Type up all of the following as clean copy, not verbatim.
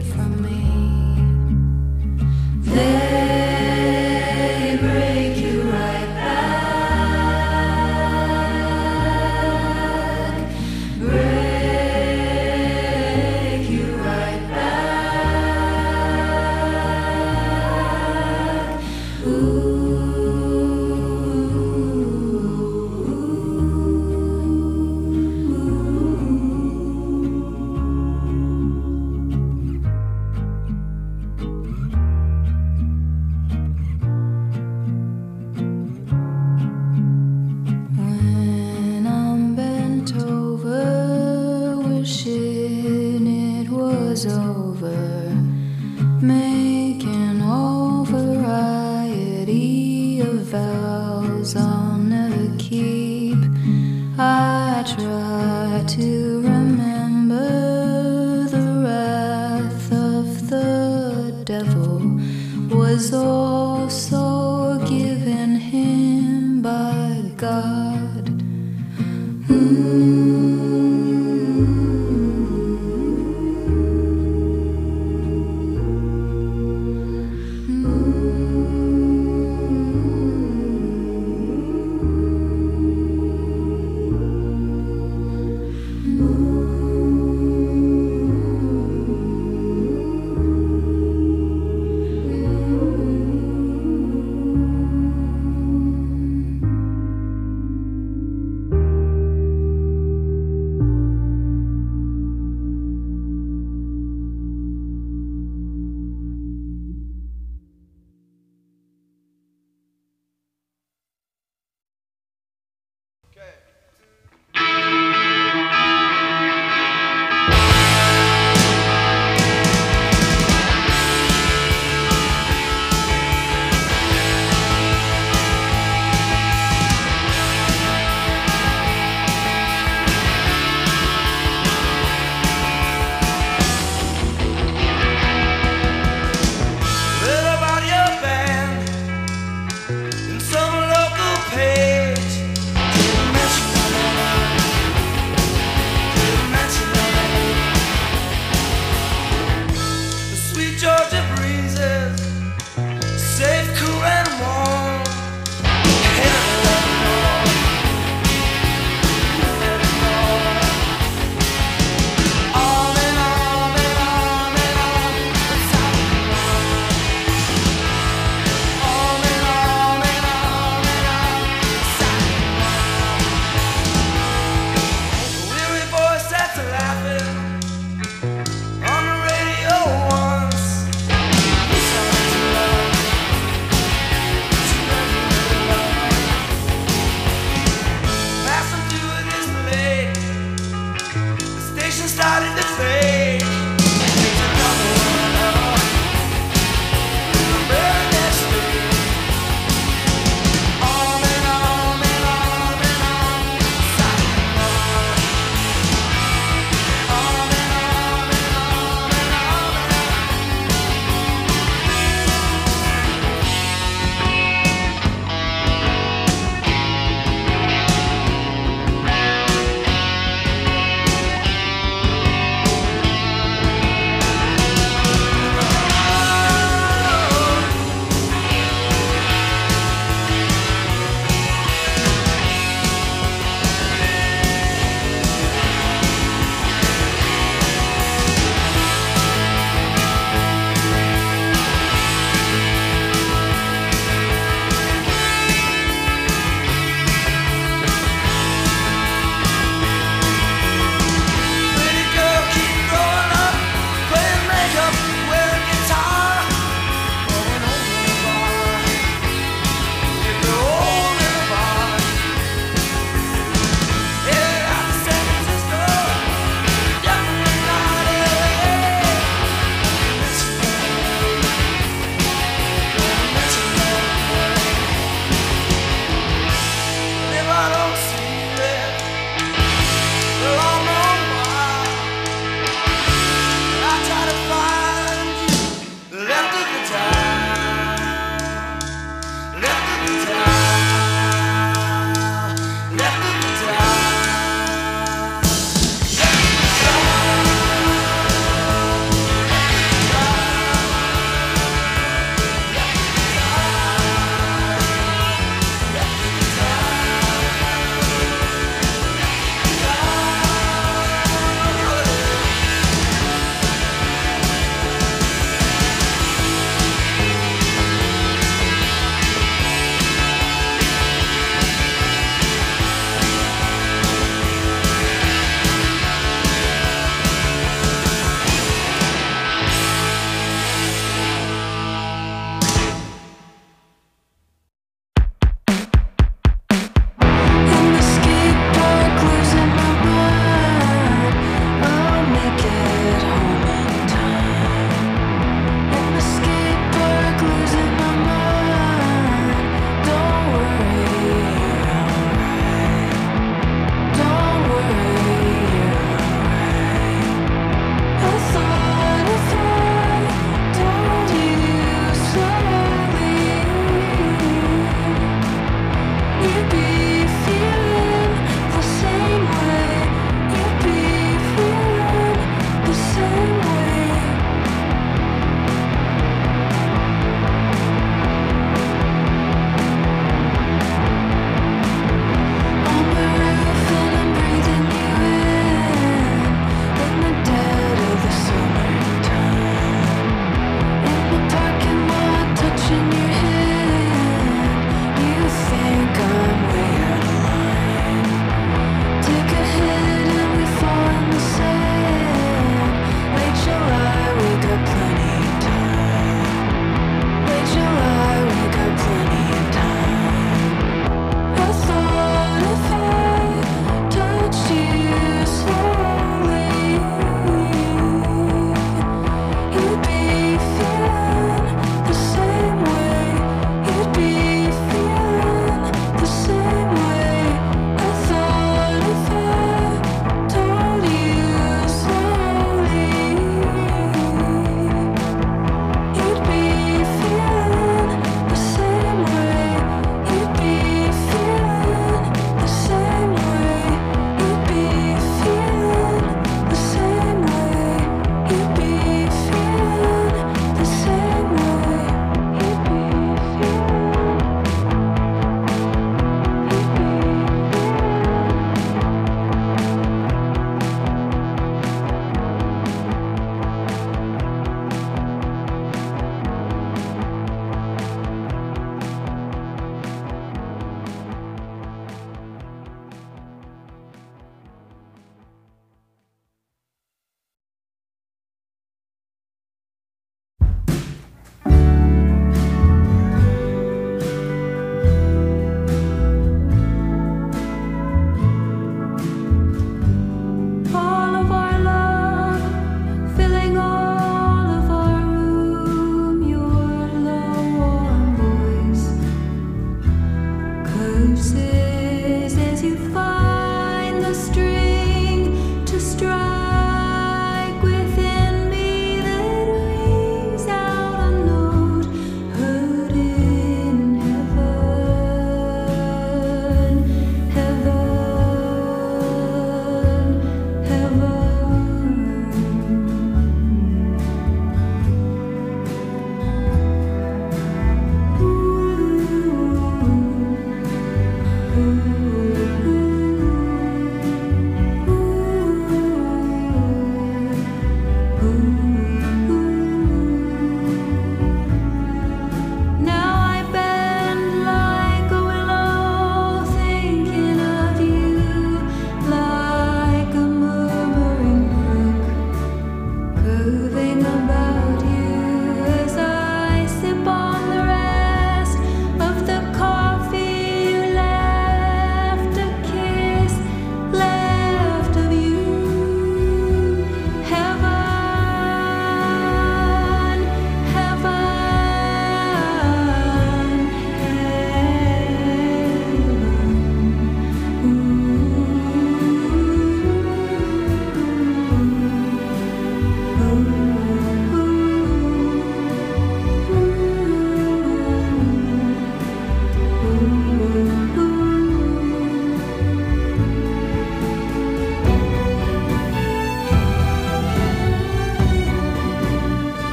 it from me. They break you right back, break you right back. Ooh. When I'm bent over, wishing it was over, making all variety of vows I'll never keep. I try to remember the wrath of the devil was also given him by God.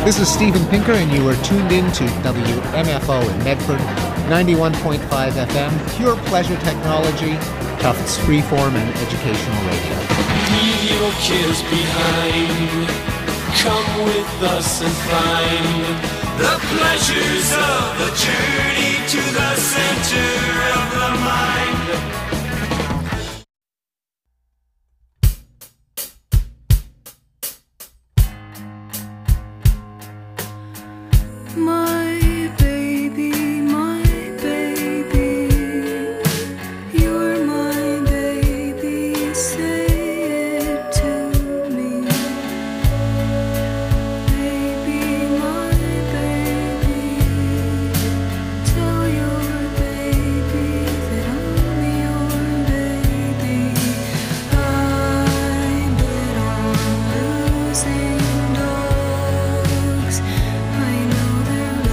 This is Steven Pinker, and you are tuned in to WMFO in Medford, 91.5 FM, pure pleasure technology, Tufts freeform and educational radio. Leave your cares behind. Come with us and find the pleasures of the journey to the center of the mind. My baby, you're my baby, say it to me. Baby, my baby, tell your baby that I'm your baby. I bet on losing dogs. I know they're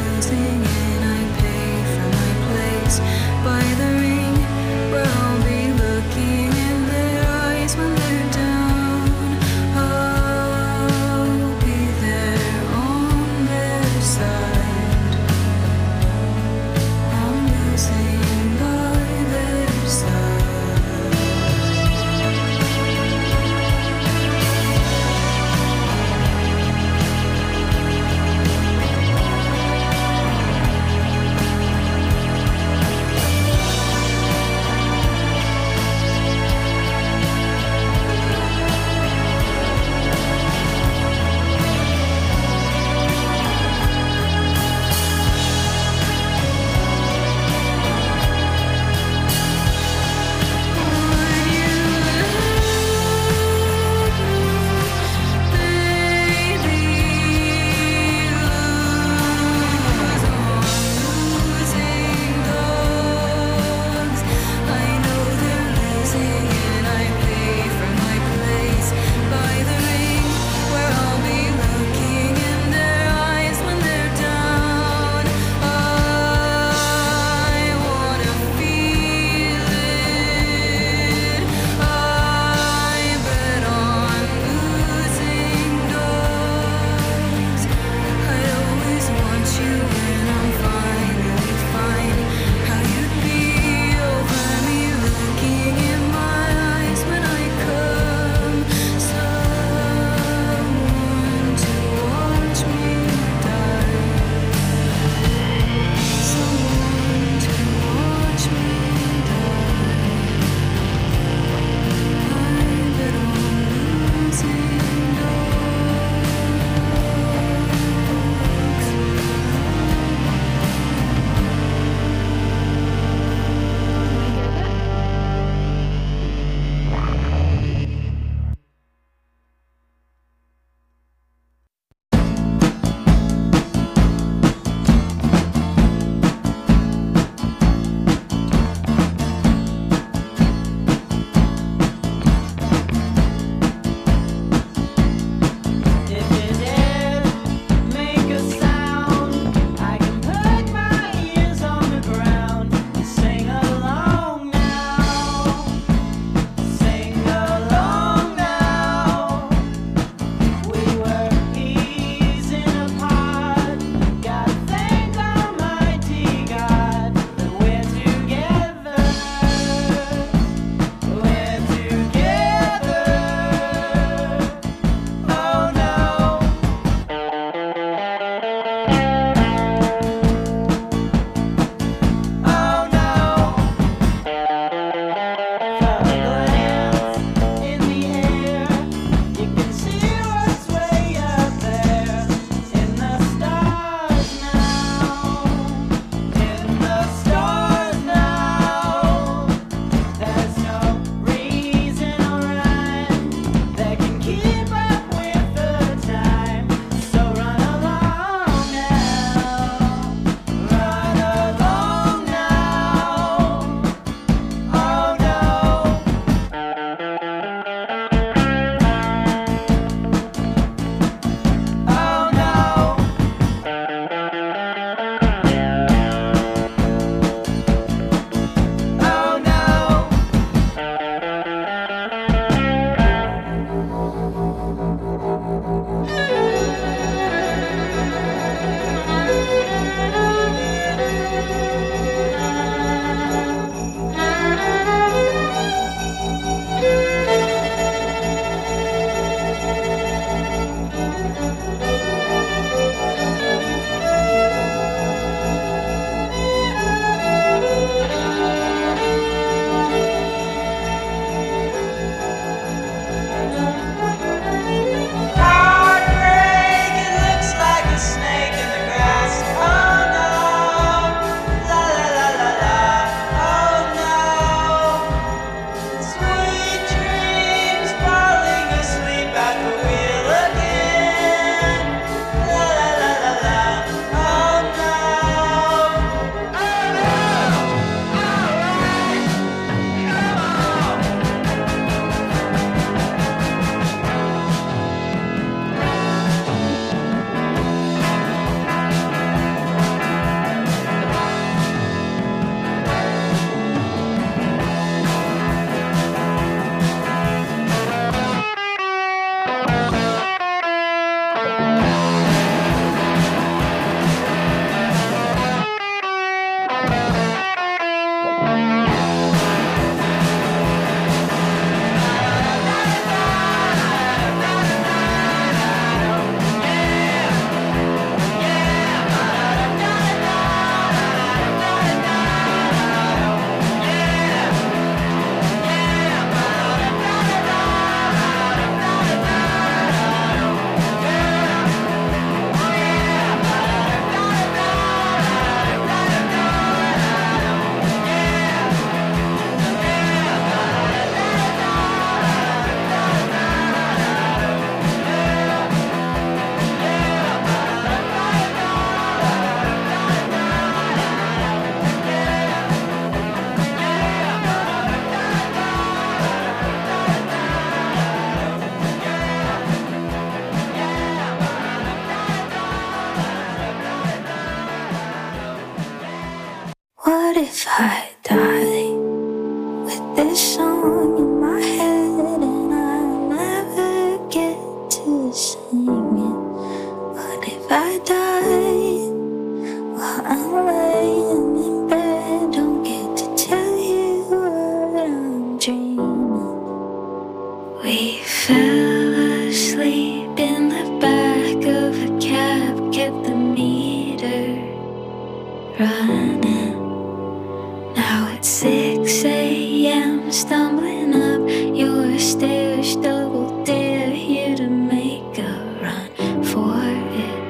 if I die with this song in my head and I never get to sing it? What if I die while I'm laying in bed? Don't get to tell you what I'm dreaming. We fell asleep in the back of a cab, kept the meter running. Now it's 6 a.m. stumbling up your stairs, double dare you to make a run for it.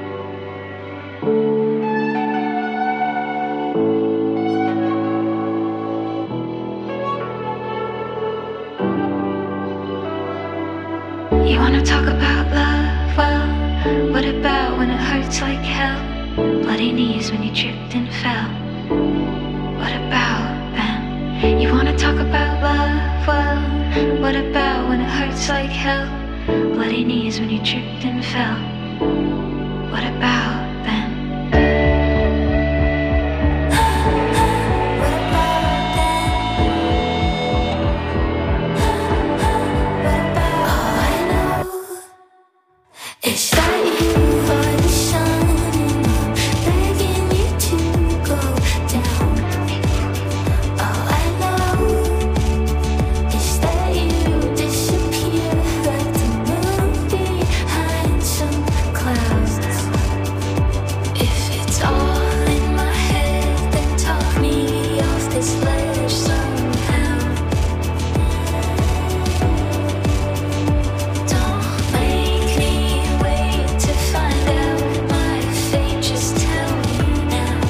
You wanna talk about love? Well, what about when it hurts like hell? Bloody knees when you tripped and fell. What about them? You wanna talk about love? Well, what about when it hurts like hell? Bloody knees when you tripped and fell. What about them? Is that you are the sun and I'm begging you to go down? All I know is that you disappear like the moon behind some clouds. If it's all in my head, then talk me off this ledge somehow. Don't make me wait to find out my fate, just tell me now.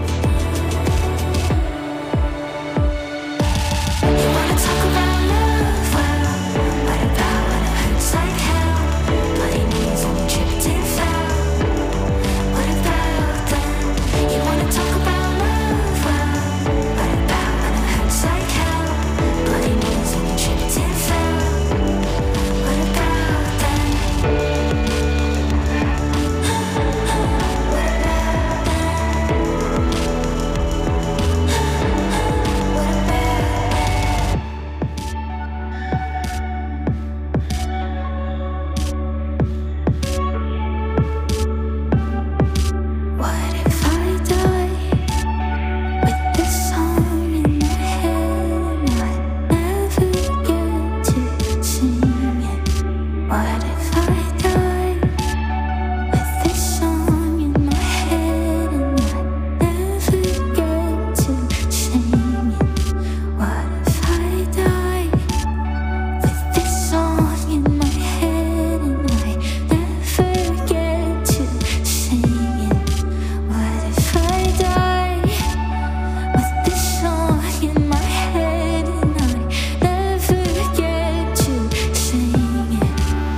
You wanna talk about love? Well, what about when it hurts like hell? Bloody knees when you tripped and fell. What about then? You wanna talk about love? Well, what about when it hurts like hell? Bloody knees when you tripped and fell. What about then? What if I die with this song in my head and I never get to sing it? What if I die with this song in my head and I never get to sing it? What if I die with this song in my head and I never get to sing it? What if I die with this song in my head and I never get to sing it?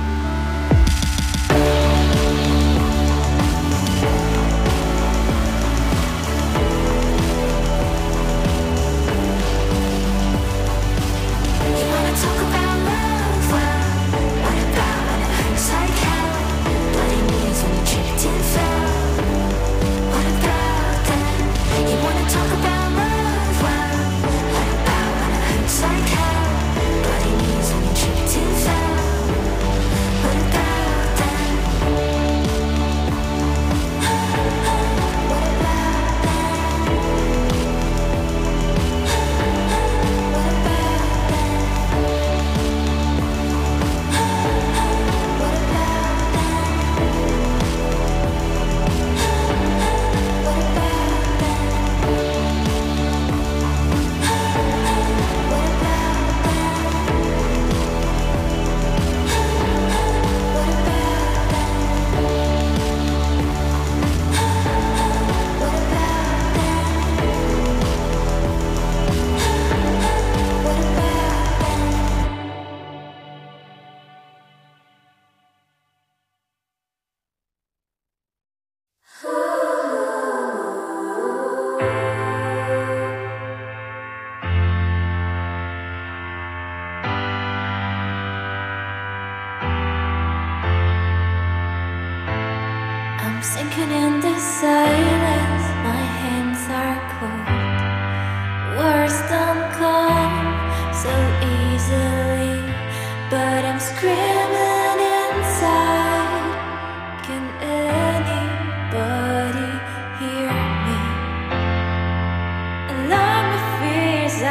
You wanna talk about love? Well, what about when it hurts like hell? Bloody knees when you tripped and fell. What about then? You wanna talk about love? Well, what about when it hurts like hell? Bloody knees when you tripped and fell. What about then? What about then? What about I'm sinking in the silence, my hands are cold. tears don't come so easily, but I'm screaming inside. Can anybody hear me? Alarm my fears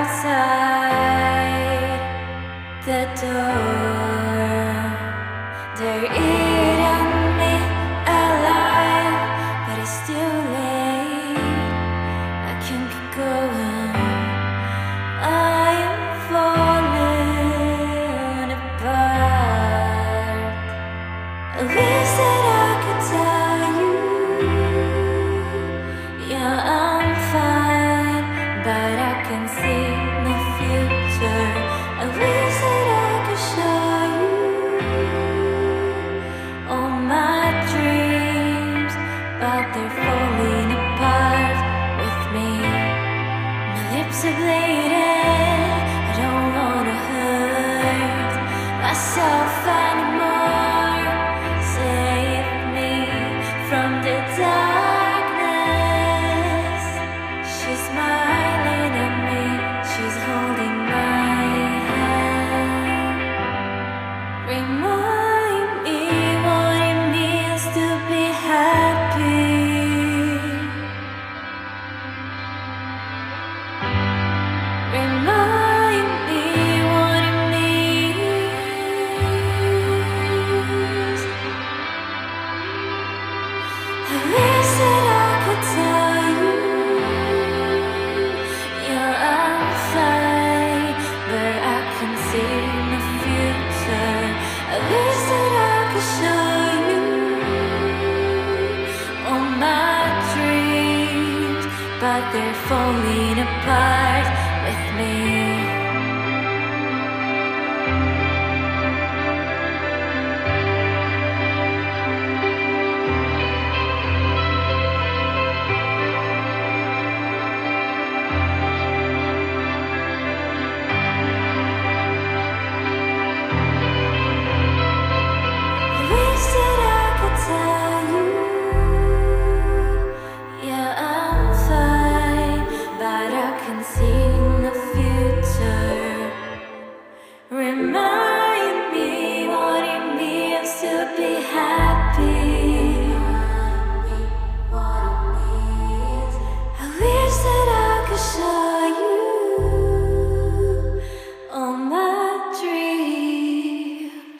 outside the door. They're eating me alive, but it's too late. I can't keep going. I am falling apart. I wish that I could tell you, yeah, I'm fine, but I can see my future. I wish that I could show you all my dreams, but they're falling apart with me. My lips are bleeding, I don't wanna hurt myself anymore. Save me from the darkness. She's smiling at me, she's holding my hand. Remind me what it means to be happy. Remind me what it means. I wish that I could tell you, yeah, I'm fine, but I can see my future. I wish that I could show you all my dreams, but they're falling apart with me. I wish that I could tell you, yeah, I'm fine, but I can see the future. Remind me what it means to be happy. I wish that I could show you all my dreams.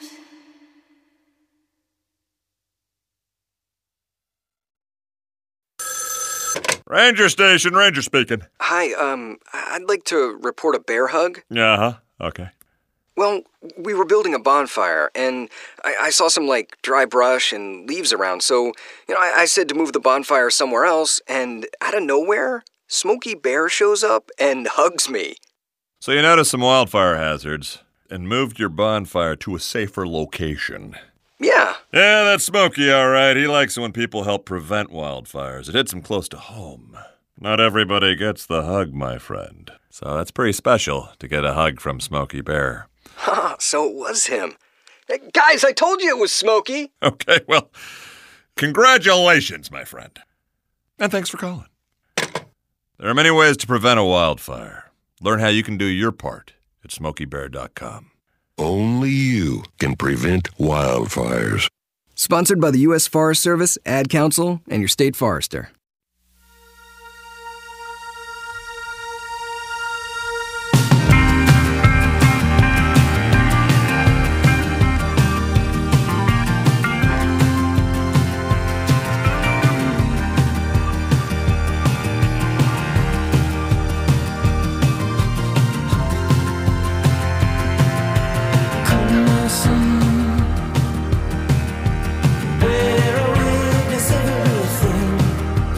Ranger station, Ranger speaking. Hi, I'd like to report a bear hug. Uh-huh, okay. Well, we were building a bonfire, and I saw some, dry brush and leaves around, so, I said to move the bonfire somewhere else, and out of nowhere, Smokey Bear shows up and hugs me. So you noticed some wildfire hazards and moved your bonfire to a safer location. Yeah. Yeah, that's Smokey, all right. He likes it when people help prevent wildfires. It hits him close to home. Not everybody gets the hug, my friend. So that's pretty special to get a hug from Smokey Bear. So it was him. Hey, guys, I told you it was Smokey. Okay, well, congratulations, my friend. And thanks for calling. There are many ways to prevent a wildfire. Learn how you can do your part at SmokeyBear.com. Only you can prevent wildfires. Sponsored by the U.S. Forest Service, Ad Council, and your state forester. Bear witness everything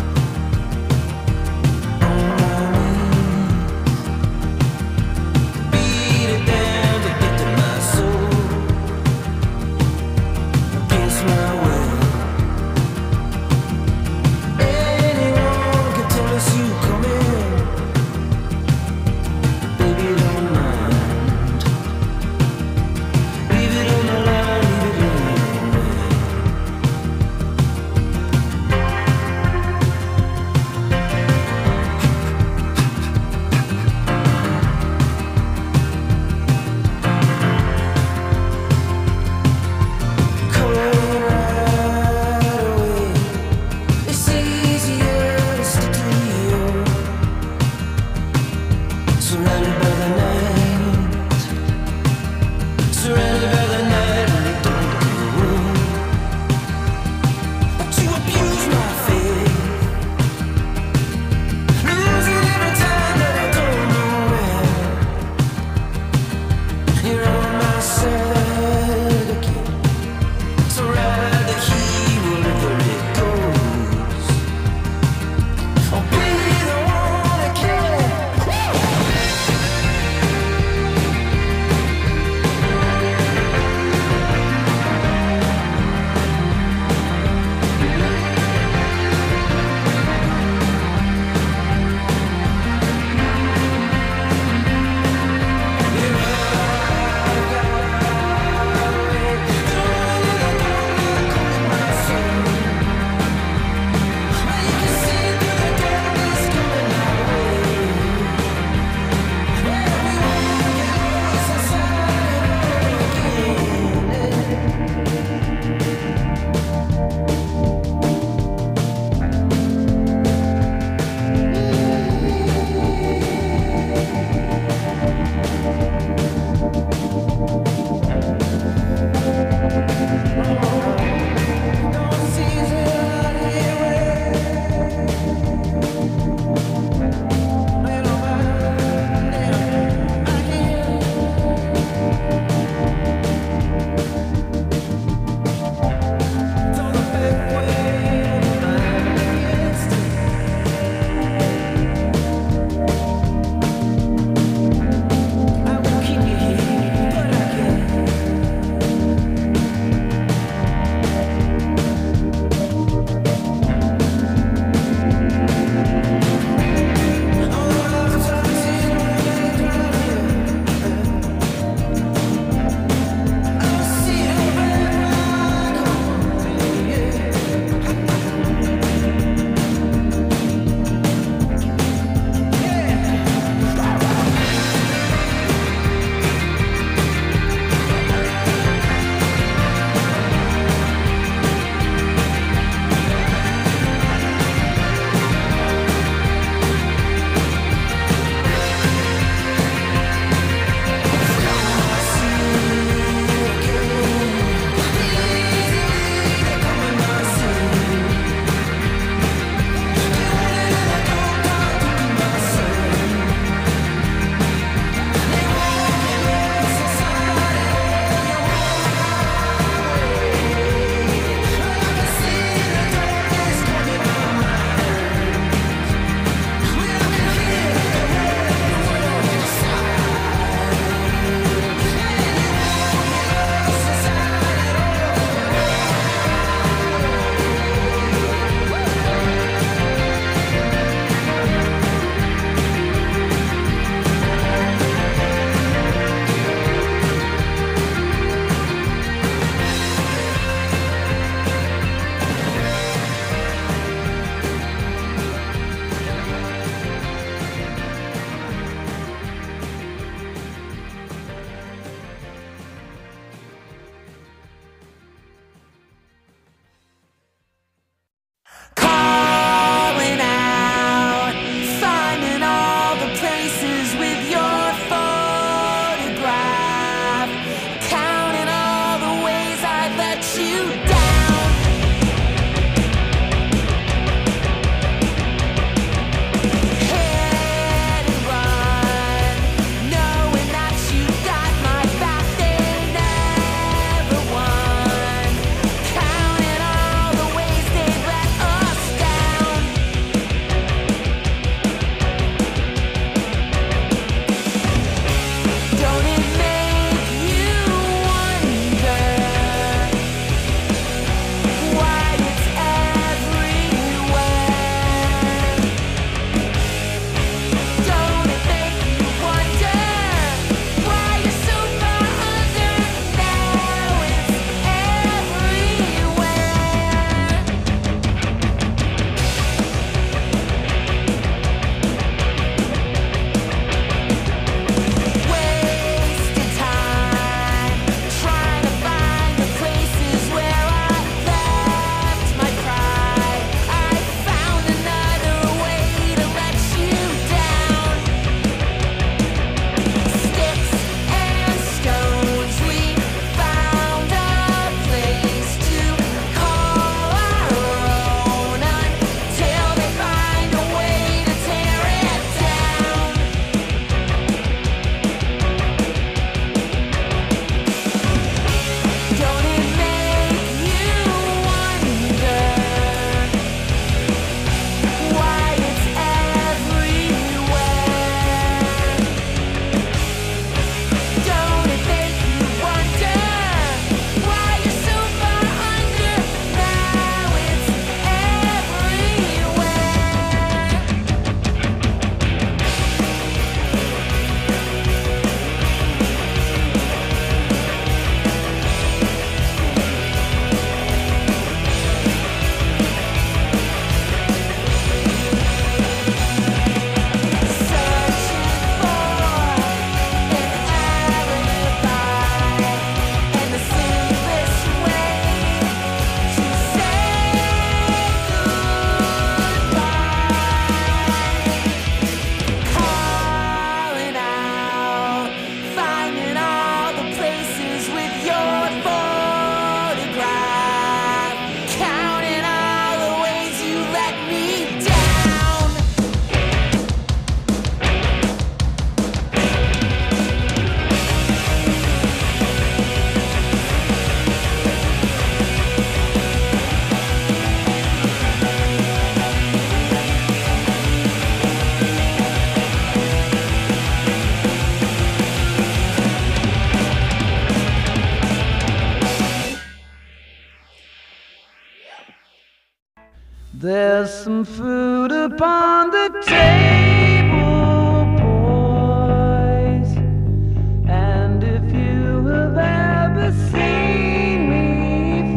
There's some food upon the table, boys. And if you have ever seen me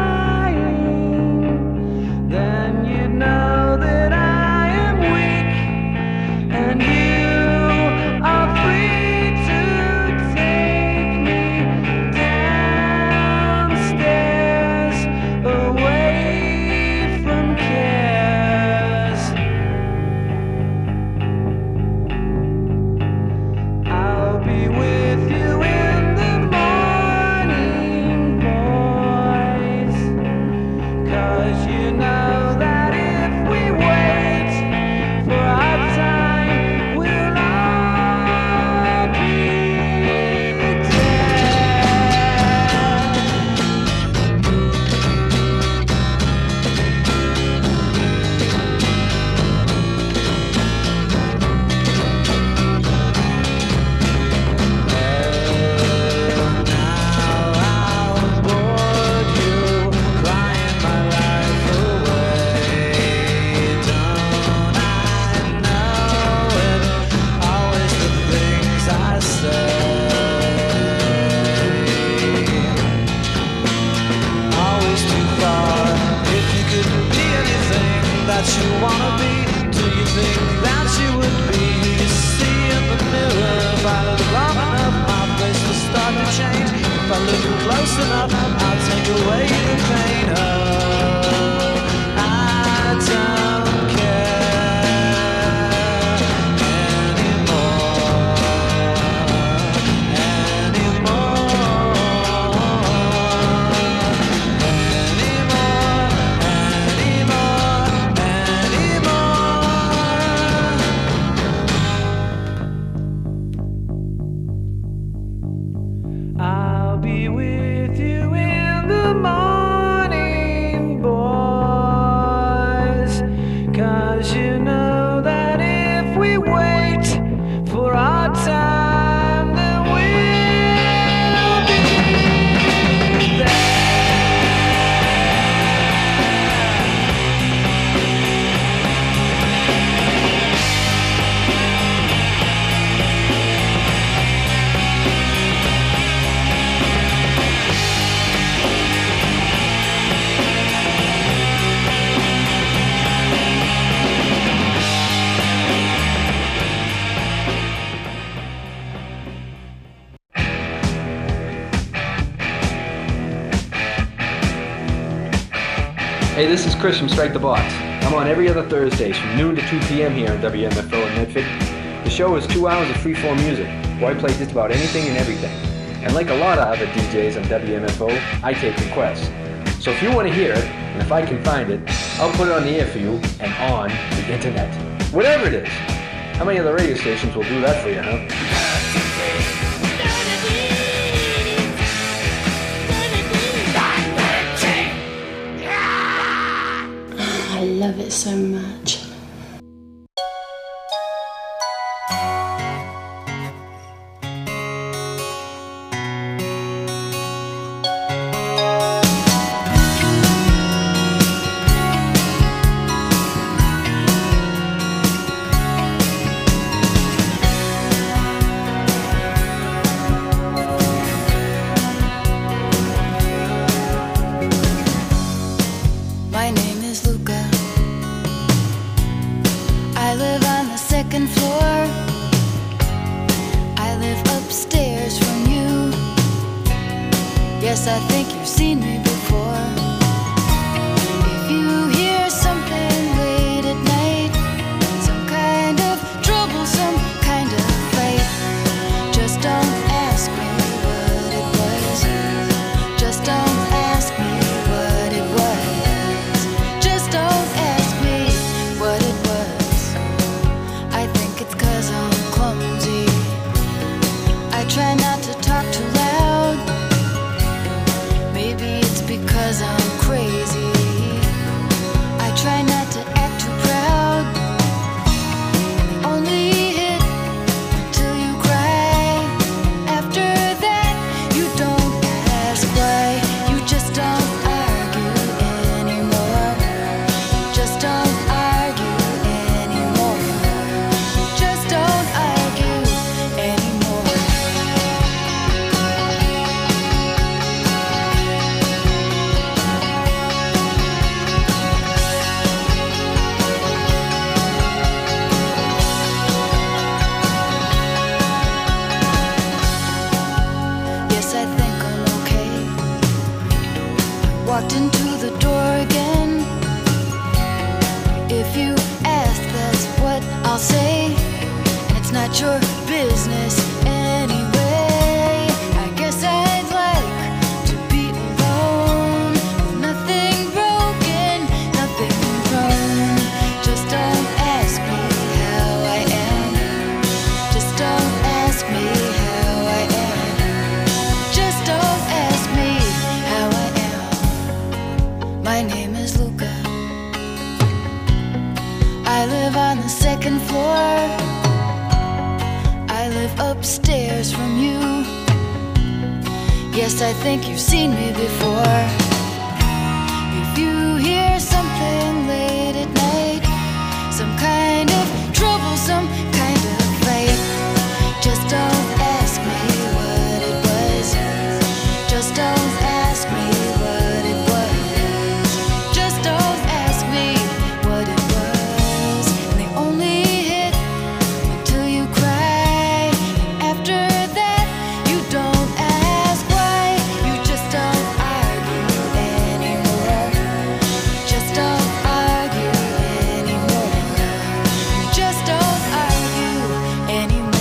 flying, then you know that I am weak, and you are free to take me downstairs away from cares. I'll be with you in the morning, boys, 'cause you know that if we wait for our time, we'll all be dead. That you wanna be, do you think that you would be? You see in the mirror, if I look long enough, my face will start to change. If I look close enough, I'll take away the pain. Oh, I don't care anymore, I'll be with you in the morning, boys, 'cause you know that if we wait for our time, then we'll be there. Hey, this is Chris from Strike the Box. I'm on every other Thursdays from noon to 2 p.m. here on WMFO in Medford. The show is 2 hours of freeform music, where I play just about anything and everything. And like a lot of other DJs on WMFO, I take requests. So if you want to hear it, and if I can find it, I'll put it on the air for you and on the internet. Whatever it is. How many other radio stations will do that for you, huh? I love it so much. My name is Luca. I live on the second floor. I live upstairs from you. Yes, I think you've seen me before. If you hear something late at night, some kind of trouble, some kind of fight, just don't ask me what it was. Just don't ask me what it was. Just don't ask me what it was. I think it's 'cause I'm clumsy. I try not to talk too loud. Maybe it's I'll say, and it's not your business anyway. I guess I'd like to be alone, with nothing broken, nothing wrong. Just don't ask me how I am. Just don't ask me how I am. Just don't ask me how I am. My name is Luca. I live on the second floor. I live upstairs from you. Yes, I think you've seen me before. If you hear something late at night, some kind of trouble, some kind of fight, just don't ask me what it was. Just don't ask me what it was. Just don't ask me what it was. And they only hit until you cry. And after that, you don't ask why. You just don't argue anymore. Just don't argue anymore. You just don't argue anymore.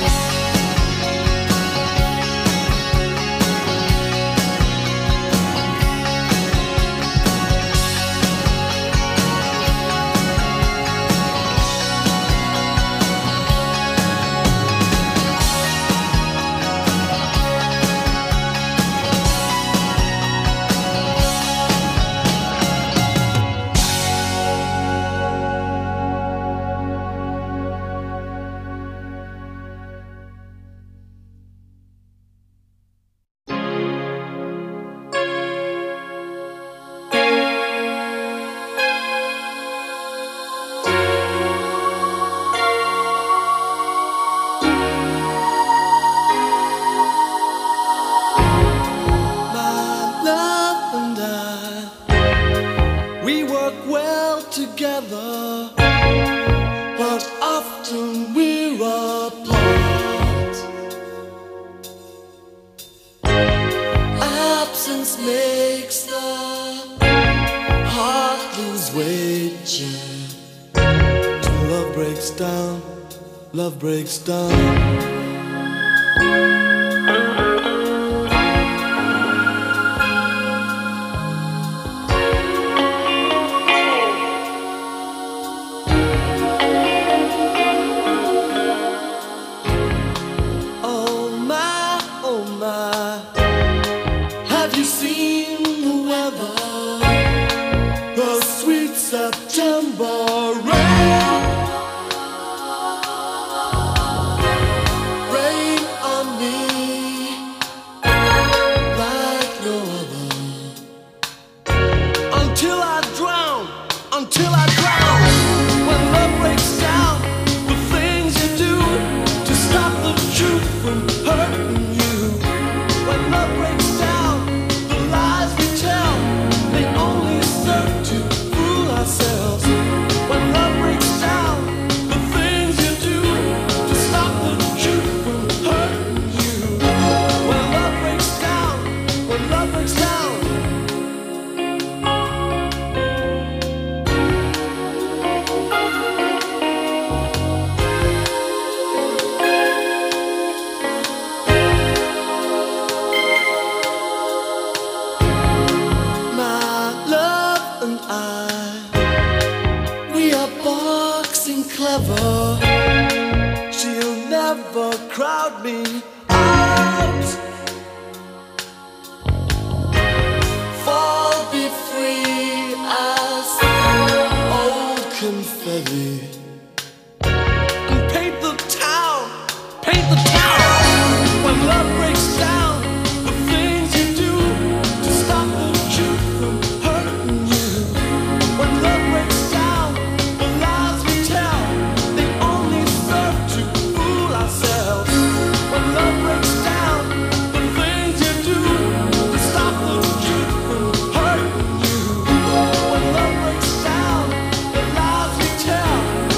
My love and I, we work well together, but often we're apart. Absence makes the heart lose weight, yeah. Till love breaks down, love breaks down. Oh my, have you seen the weather? The sweet September rain. Rain on me like no other. Until I drown, until I drown. When love breaks down, the things you do to stop the truth from hurting you. When love breaks down, the lies we tell, they only serve to fool ourselves. When love breaks down, the things you do to stop the truth from hurting you. When love breaks down, when love breaks down. My love and I, we are boxing clever. She'll never crowd me out. Fall, be free as old confetti. And paint the town, paint the town. When love breaks down, the things you do to stop the truth from hurting you. When love breaks down, the lies we tell, they only serve to fool ourselves. When love breaks down, the things you do to stop the truth from hurting you. When love breaks down, the lies we tell,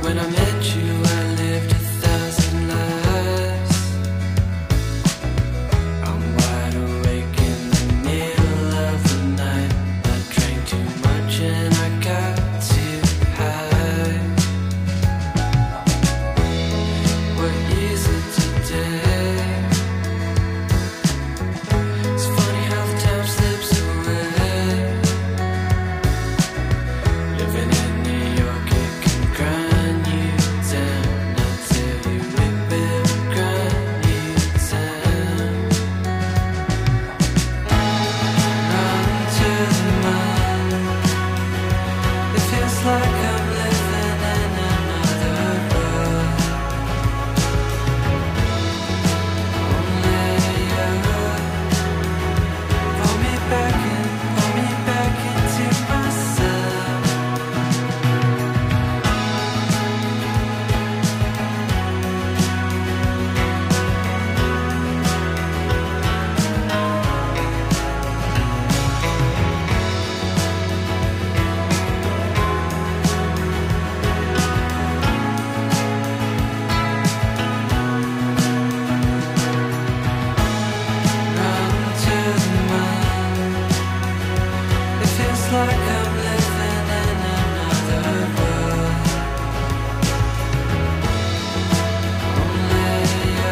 When I met you, I lived 1,000 lives. I'm wide awake in the middle of the night. I drank too much and I got too high. What is it today? It's funny how the time slips away. Living in New York, it can grind you down. I tell you, it will grind you down. Run to the moon. It feels like I'm living in another world. Only you pull me back into myself. Run to the moon. It feels like I'm living in another world. Only you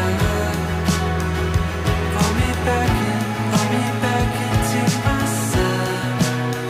pull me back into myself.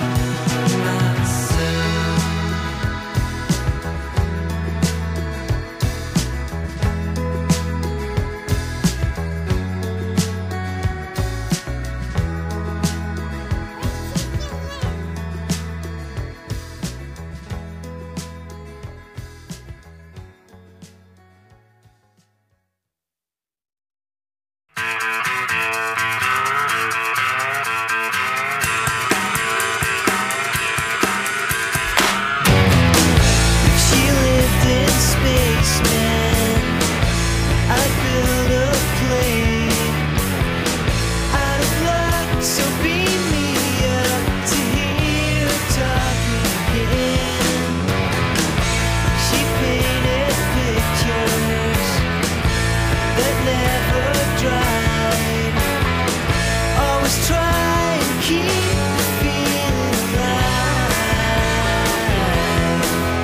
She lived in space, man. I'd build a plane out of luck, so beam me up to hear her talk again. She painted pictures that never dried. Always try and keep the feeling alive.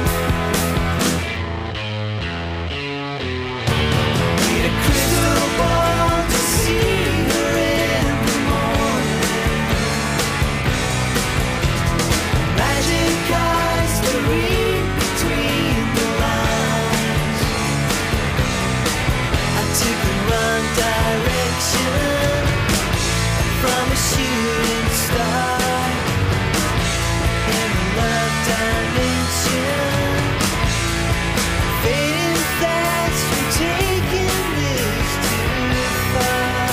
Need a crystal ball to see her in the morning. Magic cards to read between the lines. I took the wrong direction from a shooting star in the love dimension. Fading fast from taking this too far.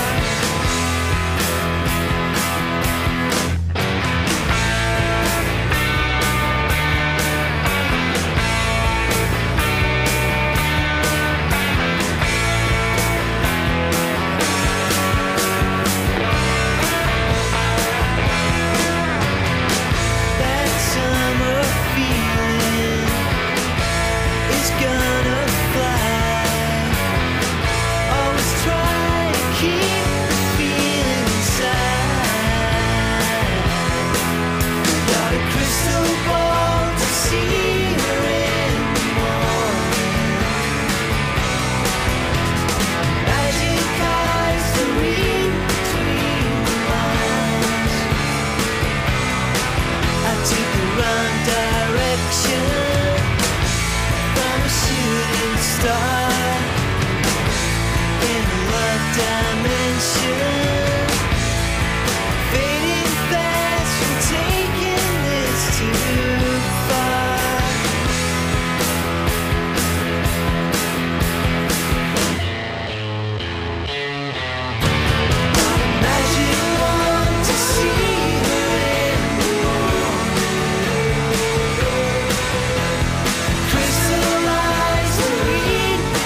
That summer feeling is gonna fly. Always try to keep the feeling inside. Got a crystal ball to see her in the morning. Magic cards to read between the lines. I took the wrong direction from a shooting star in the love dimension. Fading fast from taking this too far. Magic wand to see her in the morning. Crystal eyes to read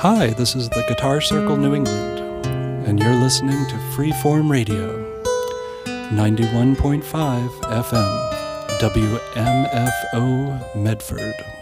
Hi, this is the Guitar Circle New England, and you're listening to Freeform Radio, 91.5 FM, WMFO Medford.